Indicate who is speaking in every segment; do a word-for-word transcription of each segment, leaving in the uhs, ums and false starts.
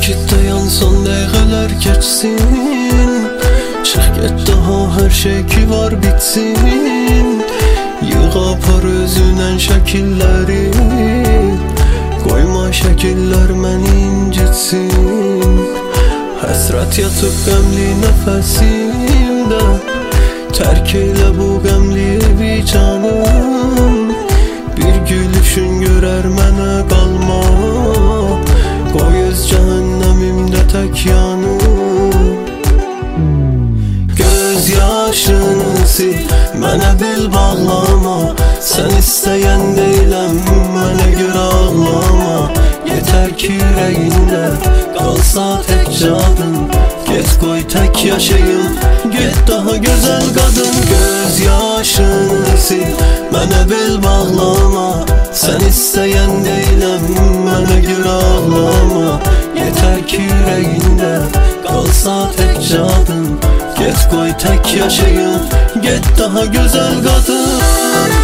Speaker 1: Sakit dayan, son dəqiqələr keçsin. Çıx get daha, hər şey ki var bitsin. Yığ apar özünən şəkilləri, qoyma şəkillər məni incitsin. Həsrət yatıb qəmli nəfəsimdə, tərk elə bu qəmli evi canım. Bir gülüşün görər mənə qalma, qoy öz cəhənnəmimdə tək yanım. Göz yaşını sil, mənə bel bağlama. Sən istəyən deyiləm, mənə görə ağlama. Yetər ki ürəyində qalsa tək cadın, get qoy tək yaşayım, get daha gözəl qadın. Göz yaşını sil, mənə bel bağlama. Sən istəyən deyiləm, mənə görə ağlama. Yetər ki ürəyində qalsa tək cadın, get qoy tək yaşayım, get daha gözəl qadın.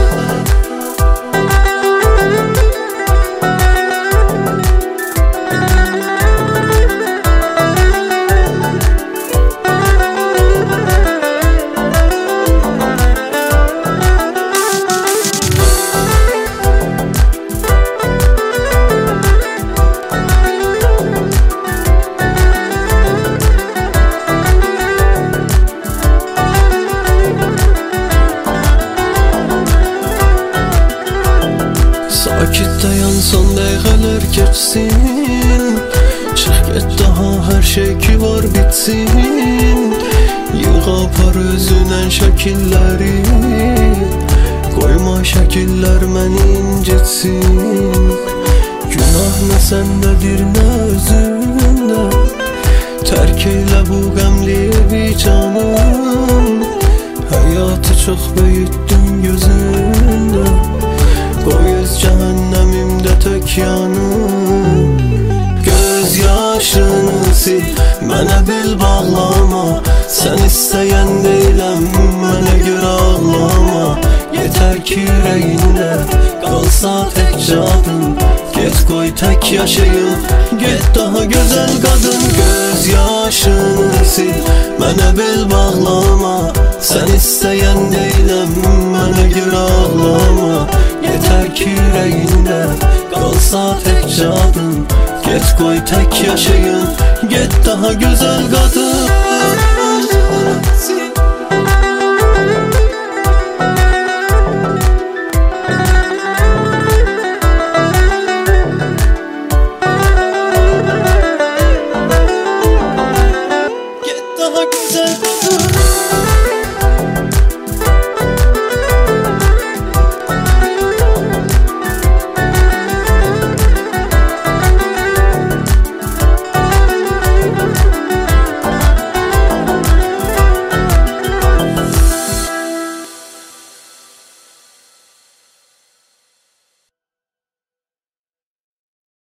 Speaker 1: Sakit dayan, son dəqiqələr keçsin. Çıx get daha, hər şey ki var bitsin. Yığ apar özünən şəkilləri, qoyma şəkillər məni incitsin. Günah nə səndədir, nə özündə, tərk elə bu qəmli evi canım. Həyatı çox böyütdüm gözündə, qoy öz cəhənnəmimdə tək yanım. Göz yaşını sil, mənə bel bağlama. Sən istəyən deyiləm, mənə görə ağlama. Yetər ki ürəyində qalsa tək cadın, get qoy tək yaşayım, get daha gözəl qadın. Göz yaşını sil, mənə bel bağlama. Sən istəyən deyiləm, mənə görə ağlama. Yetər ki ürəyində qalsa tək cadın, get qoy tək yaşayım, get daha gözəl qadın.